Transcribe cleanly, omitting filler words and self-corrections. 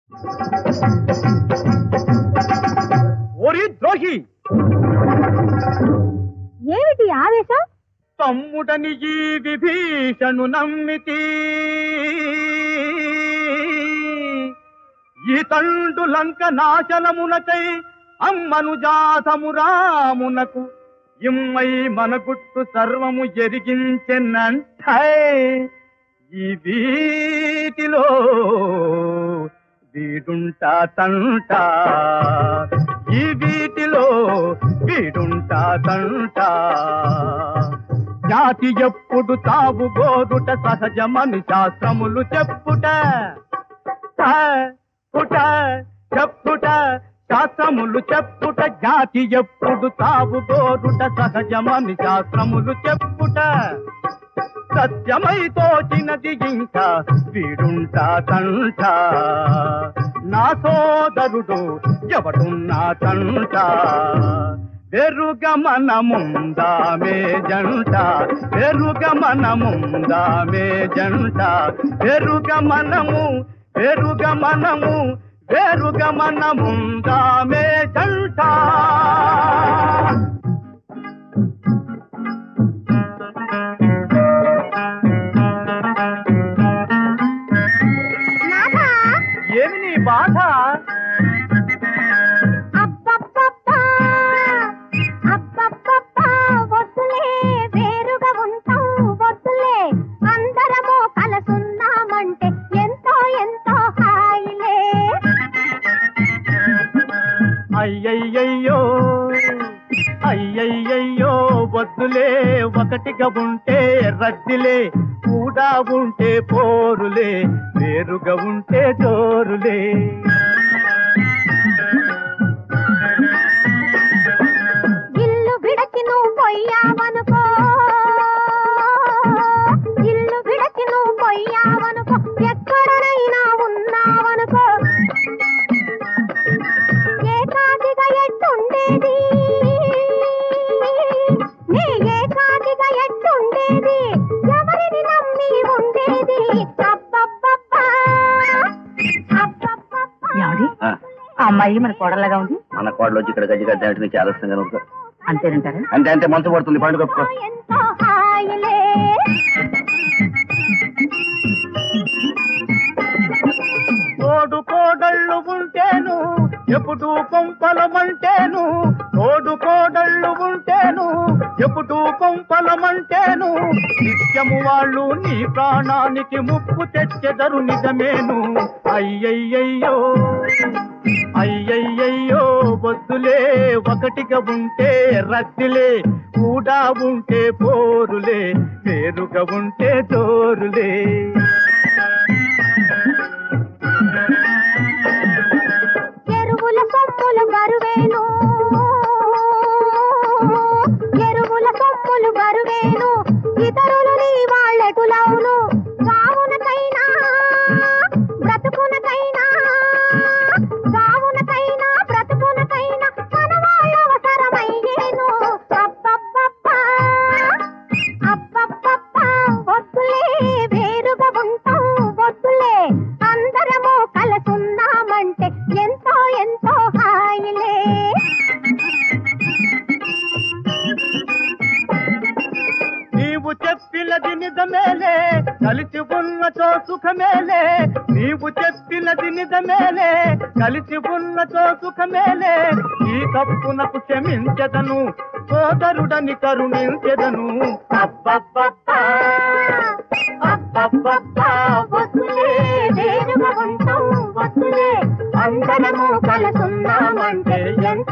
ఓరి ద్రోహి, ఏమిటి ఆవేశం? తమ్ముడని ఈ విభీషణు నమ్మితి, ఈ తండు లంక నాశనమునకై అమ్మను జాతము రామునకు ఇమ్మై మన గుట్టు సర్వము ఎరిగించెనంటే, ఈ వీటిలో వీడుంటా తంట, ఈ వీటిలో వీడుంటా తంట. జాతి ఎప్పుడు తావు గోరుట సహజమని శాస్త్రములు చెప్పుట, చెప్పుట శాస్త్రములు చెప్పుట. జాతి ఎప్పుడు తావు గోరుట సహజమని శాస్త్రములు చెప్పుట. సత్యమై తోచినది ఇంకా వీడుంటా తంట, నా సోదరుడు ఎవడున్నా తంట. వెరుగమనముందామే జంట, వెరుగమనముందామే జంట. వెరుగమనము వెరుగమనము వెరుగమనముందామే జంట. ఏమి నీ బాధ? వద్దులే, వేరుగా ఉంటాం వద్దులే, అందరము కలసున్నామంటే ఎంతో ఎంతో హాయిలే. అయ్యయ్యయ్యో అయ్యయ్యయ్యో వద్దులే, ఒకటిగా ఉంటే రద్దిలే, కూడా ఉంటే పోరులే, వేరుగా ఉంటే జోరులే. ఇల్లు విడచి నువ్వు పోయావనుకో, ఇల్లు విడచి నువ్వు పోయావనుకో, ఎక్కడనైనా ఉన్నావనుకో, ఏకాకిగా ఎట్టుండేది, నీ ఏకాకిగా ఎట్టుండేది, ఎవరిని నమ్మి ఉండేది. అబ్బబ్బబ్బా అబ్బబ్బబ్బా. ఆ అమ్మాయి మన కోడలాగా ఉంది. మన కోడలు వచ్చి ఇక్కడ గజ్జి కట్టినట్టు నీకు ఆలస్యంగా ఉంటుంది. అంతేనంటారా? అంతే అంతే, మనసు పడుతుంది. పండుగ ఎంతో హాయిలే. తోడు కోడళ్ళు ఉంటేను ఎప్పుడు కొంపలమంటేను, తోడు కోడళ్ళు ఉంటేను ఎప్పుడు కొంపలమంటేను, నిత్యము వాళ్ళు నీ ప్రాణానికి ముప్పు తెచ్చెదరు నిజమేను. అయ్యయ్యయ్యో అయ్యయ్యయ్యో వద్దులే, ఒకటిగా ఉంటే రద్దిలే, కూడా ఉంటే పోరులే, వేరుగా ఉంటే జోరులే. ఎరువుల సొమ్ములు బరువేను, ఎరువుల సొమ్ములు బరువేను, ఇతరులు నీ వాళ్ళెటులవును. సావునకైనా బ్రతుకునకైనా, సావునకైనా బ్రతుకునకైనా మన వాళ్ళ అవసరమయ్యేను. అబ్బబ్బబ్బా అబ్బబ్బబ్బా వద్దులే, వేరుగా ఉంటాం వద్దులే, అందరము కలసున్నామంటే ఎంతో ఎంతో హాయిలే. నీవు చెప్పినది నిజమేలే, కలిసి ఉన్నచో సుఖమేలే, నీవు చెప్పినది నిజమేలే, కలిసి ఉన్నచో సుఖమేలే. ఈ తప్పునకు క్షమించెదను, సోదరుడని కరుణించెదను. అబ్బబ్బబ్బా అబ్బబ్బబ్బా వద్దులే, వేరుగా ఉంటాం వద్దులే, అందరము కలసున్నామంటే ఎంతో